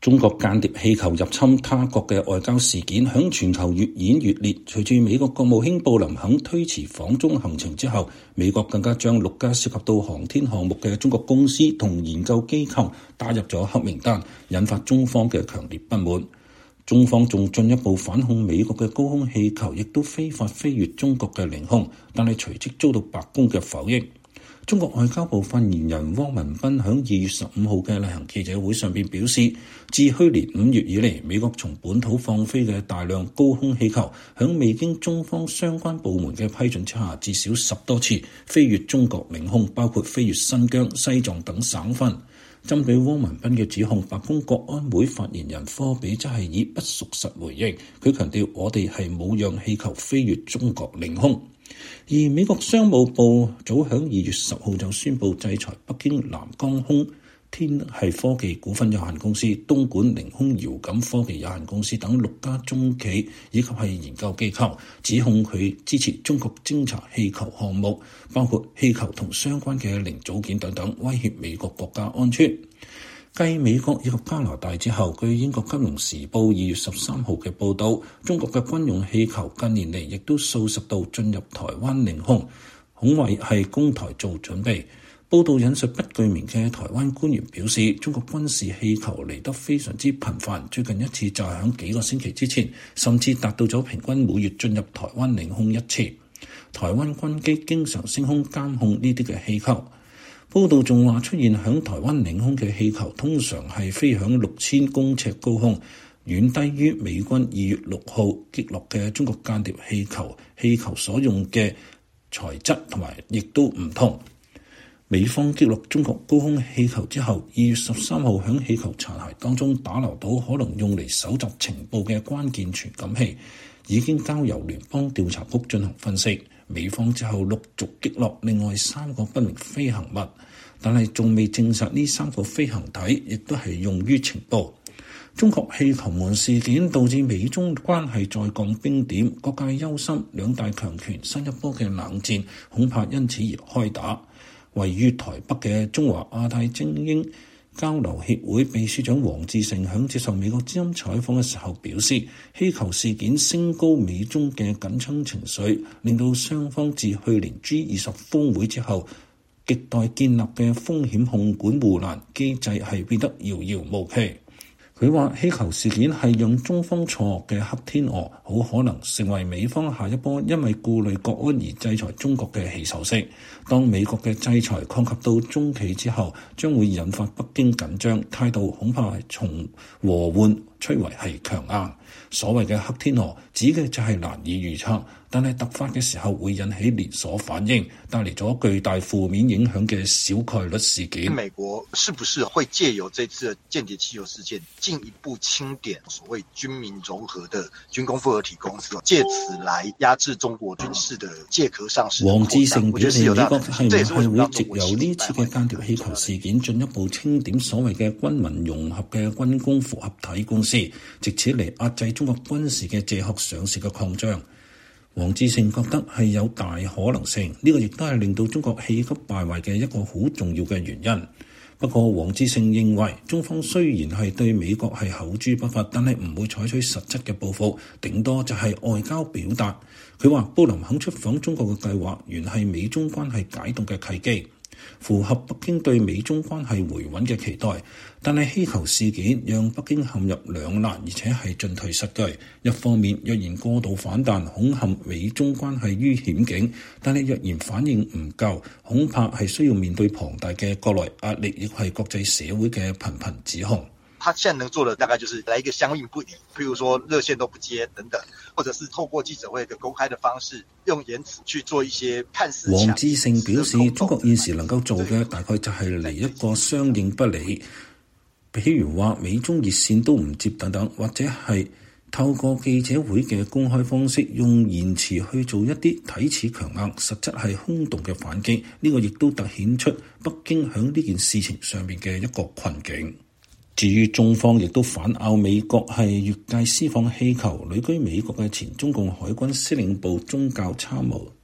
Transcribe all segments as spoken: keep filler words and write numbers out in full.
中國間諜氣球入侵他國嘅外交事件響全球越演越烈。隨住美國國務卿布林肯推遲訪中行程之後，美國更加將六家涉及到航天項目嘅中國公司同研究機構打入咗黑名單，引發中方嘅強烈不滿。中方仲進一步反控美國嘅高空氣球亦都非法飛越中國嘅領空，但係隨即遭到白宮嘅否認。中國外交部發言人汪文斌響二月十五號嘅例行記者會上邊表示，自去年五月以嚟，美國從本土放飛嘅大量高空氣球，響未經中方相關部門嘅批准之下，至少十多次飛越中國領空，包括飛越新疆、西藏等省份。針對汪文斌嘅指控，白宮國安會發言人科比則係以不屬實回應，佢強調我哋係冇讓氣球飛越中國領空。而美國商務部早響二月十號就宣布制裁北京南江空天系科技股份有限公司、東莞凌空遙感科技有限公司等六家中企以及係研究機構，指控佢支持中國偵察氣球項目，包括氣球同相關嘅零組件等等，威脅美國國家安全。繼美國以及加拿大之後，據英國金融時報二月十三號嘅報導，中國嘅軍用氣球近年嚟亦都數十度進入台灣領空，恐謂係攻台做準備。報導引述不具名嘅台灣官員表示，中國軍事氣球嚟得非常之頻繁，最近一次就係喺幾個星期之前，甚至達到咗平均每月進入台灣領空一次。台灣軍機經常升空監控呢啲嘅氣球。報道仲話，出現響台灣領空嘅氣球通常係飛響六千公尺高空，遠低於美軍二月六號擊落嘅中國間諜氣球。氣球所用嘅材質同埋亦都唔同。美方擊落中國高空氣球之後，二月十三號響氣球殘骸當中打撈到可能用嚟搜集情報嘅關鍵傳感器，已經交由聯邦調查局進行分析。美方之後陸續擊落另外三個不明飛行物，但係仲未證實呢三個飛行體亦都係用於情報。中國氣球門事件導致美中關係再降冰點，各界憂心兩大強權新一波嘅冷戰恐怕因此而開打。位於台北嘅中華亞太精英交流協會秘書長黃志成響接受美國之音採訪嘅時候表示，氣球事件升高美中嘅緊張情緒，令到雙方自去年 G 二十峰會之後亟待建立嘅風險控管護欄機制係變得遙遙無期。佢話氣球事件係讓中方錯愕嘅黑天鵝，好可能成為美方下一波因為顧慮國安而制裁中國嘅起手式。當美國嘅制裁擴及到中企之後，將會引發北京緊張態度，恐怕係從和緩趨為係強硬。所謂嘅黑天鵝指嘅就係難以預測，但係突發嘅時候會引起連鎖反應，帶嚟咗巨大負面影響嘅小概率事件。 美國是不是會借由這次間諜氣球事件進一步清點所謂軍民融合的軍工複合體公司，借此來壓制中國軍事的借殼上市？ 黃志成表示，美國係唔係會藉由呢次嘅間諜氣球事件進一步清點所謂嘅軍民融合嘅軍工複合體公司，藉此嚟壓制中國軍事嘅借殼上市嘅擴張？黃志成覺得係有大可能性，呢、這個亦都係令到中國氣急敗壞嘅一個好重要嘅原因。不過黃志成認為，中方雖然係對美國係口誅筆伐，但係唔會採取實質嘅報復，頂多就係外交表達。佢話布林肯出訪中國嘅計劃原係美中關係解凍嘅契機，符合北京對美中關係回穩嘅期待。但係氣球事件讓北京陷入兩難，而且係進退失據。一方面若然過度反彈，恐陷美中關係於險境；但係若然反應唔夠，恐怕係需要面對龐大嘅國內壓力，亦係國際社會嘅頻頻指控。 他現在能做的大概就是來一個相應不理，譬如說熱線都不接等等，或者是透過記者會嘅公開的方式，用言辭去做一些看似。 黃志成表示，中國現時能夠做嘅大概就係嚟一個相應不理，譬如話美中熱線都唔接等等，或者係透過記者會嘅公開方式，用言辭去做一啲睇似強硬，實質係空洞嘅反擊。呢、這個亦都凸顯出北京響呢件事情上面嘅一個困境。至於中方亦都反咬美國係越界施放氣球，旅居美國嘅前中共海軍司令部宗教參謀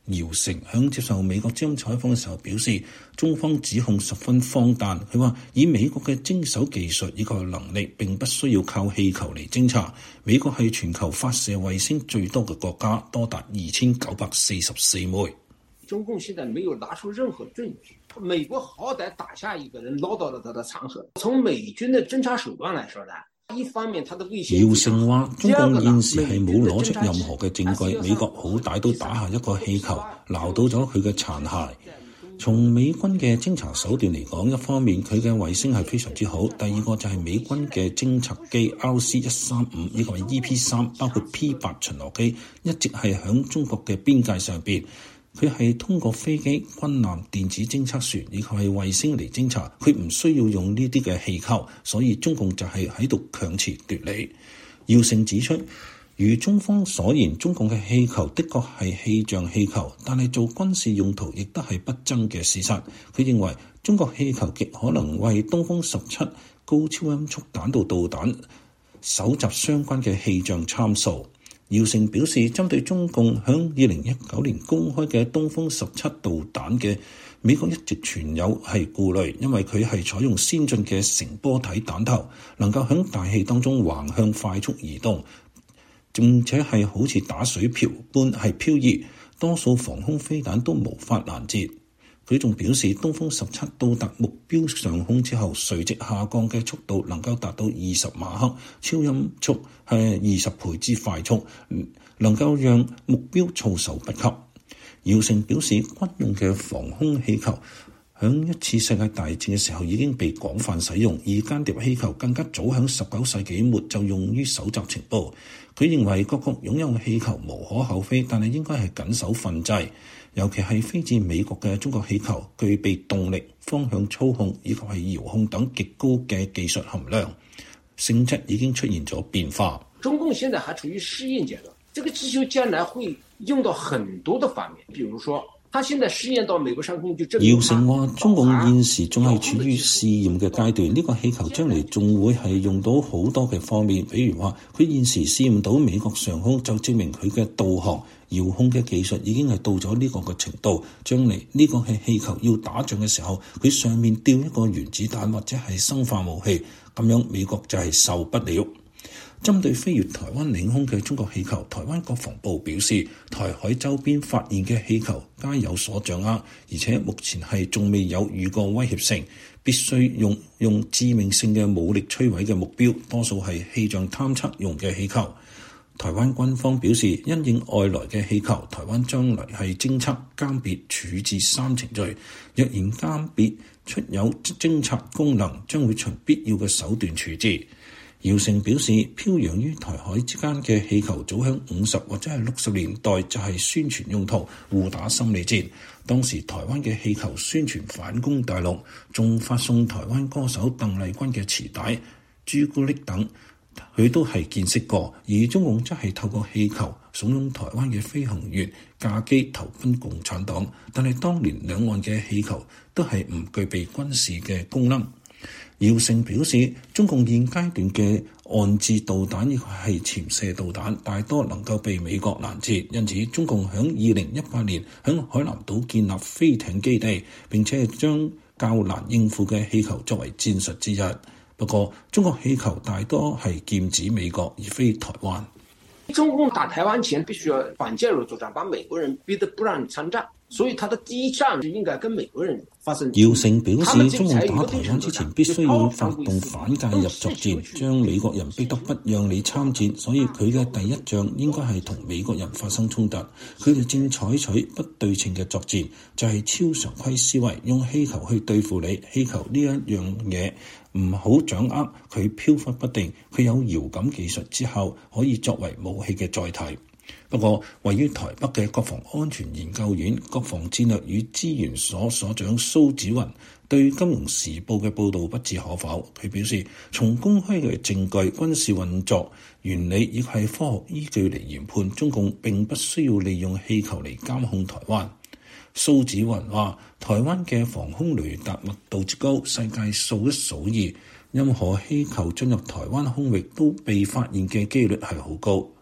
姚成響接受美國之音採訪嘅時候表示，中方指控十分荒誕。佢話以美國嘅精手技術以及能力，並不需要靠氣球嚟偵察。美國係全球發射衛星最多嘅國家，多達二千九百四十四枚。 中共現在沒有拿出任何證據，美國好歹打下一個人，撈到了他的殘骸。從美軍的偵察手段來說呢，一方面他的衛星， 姚成話中共現時係冇攞出任何嘅證據，美國好歹都打下一個氣球，撈到咗佢嘅殘骸。從美軍嘅偵察手段嚟講，一方面佢嘅衛星係非常之好，第二個就係美軍嘅偵察機 R C 一三五以及 E P 三，包括 P 八巡邏機，一直係響中國嘅邊界上邊。佢係通過飛機、軍艦、電子偵測船以及係衛星嚟偵察，佢唔需要用呢啲嘅氣球，所以中共就係喺度強詞奪理。姚成指出，如中方所言，中共嘅氣球的確係氣象氣球，但係做軍事用途亦都係不爭嘅事實。佢認為中國氣球極可能為東風十七高超音速彈道導彈搜集相關嘅氣象參數。姚成表示，針對中共響二零一九年公開嘅東風十七導彈嘅，美國一直存有係顧慮，因為佢係採用先進嘅成波體彈頭，能夠響大氣當中橫向快速移動，並且係好似打水漂般係漂移，多數防空飛彈都無法攔截。佢仲表示，東風十七到達目標上空之後，垂直下降嘅速度能夠達到二十馬赫，超音速係二十倍之快速，能夠讓目標措手不及。姚成表示，軍用嘅防空氣球響一次世界大戰嘅時候已經被廣泛使用，而間諜氣球更加早響十九世紀末就用於搜集情報。佢認為各國擁有氣球無可厚非，但係應該係謹守份制。尤其係飛至美國嘅中國氣球，具備動力、方向操控以及係遙控等極高嘅技術含量，性質已經出現咗變化。 中共現在還處於試驗階段，這個氣球將來會用到很多的方面，比如說，他現在試驗到美國上空就證明。姚成話，中共現時仲係處於試驗嘅階段，呢個氣球將嚟仲會係用到好多嘅方面，比如話佢現時試驗到美國上空，就證明佢嘅導航、遙控嘅技術已經係到咗呢個嘅程度。將嚟呢個係氣球要打仗嘅時候，佢上面吊一個原子彈或者係生化武器，咁樣美國就係受不了。針對飛越台灣領空嘅中國氣球，台灣國防部表示，台海周邊發現嘅氣球皆有所掌握，而且目前係仲未有遇過威脅性，必須用用致命性嘅武力摧毀嘅目標，多數係氣象探測用嘅氣球。台灣軍方表示，因應外來嘅氣球，台灣將來係偵測、鑑別、處置三程序。若然鑑別出有偵察功能，將會循必要嘅手段處置。姚成表示，飄揚於台海之間嘅氣球早喺五十或者係六十年代就係宣傳用途，互打心理戰。當時台灣嘅氣球宣傳反攻大陸，仲發送台灣歌手鄧麗君嘅磁帶、朱古力等，佢都係見識過。而中共則係透過氣球慫恿台灣嘅飛行員駕機投奔共產黨，但係當年兩岸嘅氣球都係唔具備軍事嘅功能。姚成表示，中共現階段嘅岸置導彈亦係潛射導彈，大多能夠被美國攔截，因此中共響二零一八年響海南島建立飛艇基地，並且係將較難應付嘅氣球作為戰術之一。不過，中國氣球大多係劍指美國，而非台灣。 中共打台灣前必須要反介入作戰，把美國人逼得不讓參戰，所以他的第一仗是應該跟美國人發生。 姚成表示，中共打台灣之前必須要發動反介入作戰，將美國人逼得不讓你參戰，所以佢嘅第一仗應該係同美國人發生衝突。佢哋正採取不對稱嘅作戰，就係、是、超常規思維，用氣球去對付你。氣球呢一樣嘢唔好掌握，佢飄忽不定，佢有遙感技術之後可以作為武器嘅載體。不過，位於台北嘅國防安全研究院國防戰略與資源所所長蘇紫雲對《金融時報》嘅報導不置可否。佢表示，從公開嘅證據、軍事運作原理以及係科學依據嚟研判，中共並不需要利用氣球嚟監控台灣。蘇紫雲話：台灣嘅防空雷達密度之高，世界數一數二，任何氣球進入台灣空域都被發現嘅機率係好高。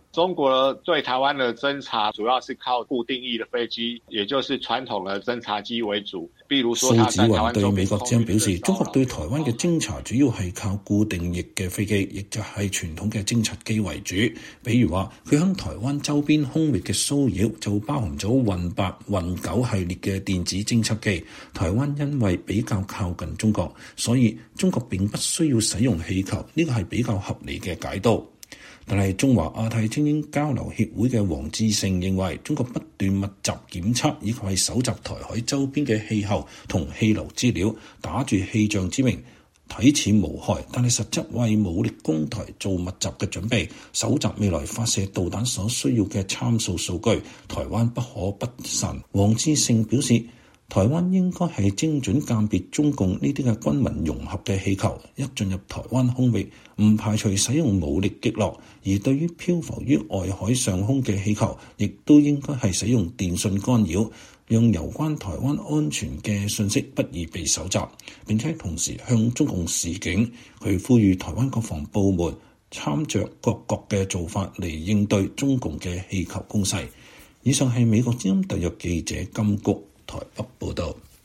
中國對台灣的偵察主要是靠固定翼的飛機，也就是傳統的偵察機為主。譬如說， 蘇紫雲對美國之音表示，中國對台灣嘅偵察主要係靠固定翼嘅飛機，亦就係傳統嘅偵察機為主。比如話，佢響台灣周邊空域嘅騷擾就包含咗運八、運九系列嘅電子偵察機。台灣因為比較靠近中國，所以中國並不需要使用氣球，呢個係比較合理嘅解讀。但係中華亞太精英交流協會嘅黃志勝認為，中國不斷密集檢測以及係搜集台海周邊嘅氣候同氣流資料，打住氣象之名，睇似無害，但係實質為武力攻台做密集嘅準備，搜集未來發射導彈所需要嘅參數數據，台灣不可不慎。黃志勝表示，台灣應該係精準鑑別中共呢啲嘅軍民融合嘅氣球，一進入台灣空域，唔排除使用武力擊落；而對於漂浮於外海上空嘅氣球，亦都應該係使用電訊干擾，讓有關台灣安全嘅信息不易被搜集。並且同時向中共示警，佢呼籲台灣國防部門參照各國嘅做法嚟應對中共嘅氣球攻勢。以上係美國之音特約記者金谷台北報道。